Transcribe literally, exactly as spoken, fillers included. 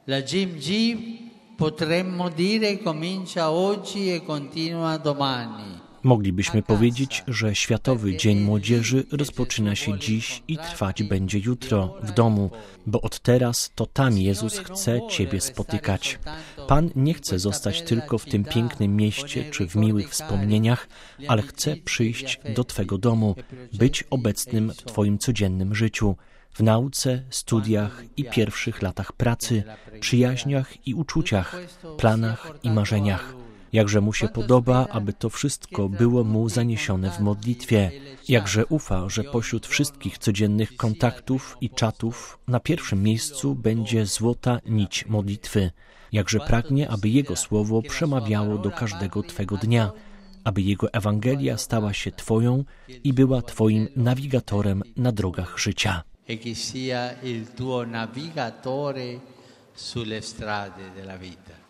La G M G potremmo dire comincia oggi e continua domani. Moglibyśmy powiedzieć, że Światowy Dzień Młodzieży rozpoczyna się dziś i trwać będzie jutro w domu, bo od teraz to tam Jezus chce Ciebie spotykać. Pan nie chce zostać tylko w tym pięknym mieście czy w miłych wspomnieniach, ale chce przyjść do Twego domu, być obecnym w Twoim codziennym życiu, w nauce, studiach i pierwszych latach pracy, przyjaźniach i uczuciach, planach i marzeniach. Jakże mu się podoba, aby to wszystko było mu zaniesione w modlitwie. Jakże ufa, że pośród wszystkich codziennych kontaktów i czatów na pierwszym miejscu będzie złota nić modlitwy. Jakże pragnie, aby Jego słowo przemawiało do każdego Twego dnia, aby Jego Ewangelia stała się Twoją i była Twoim nawigatorem na drogach życia. E che sia il tuo navigatore sulle strade della vita.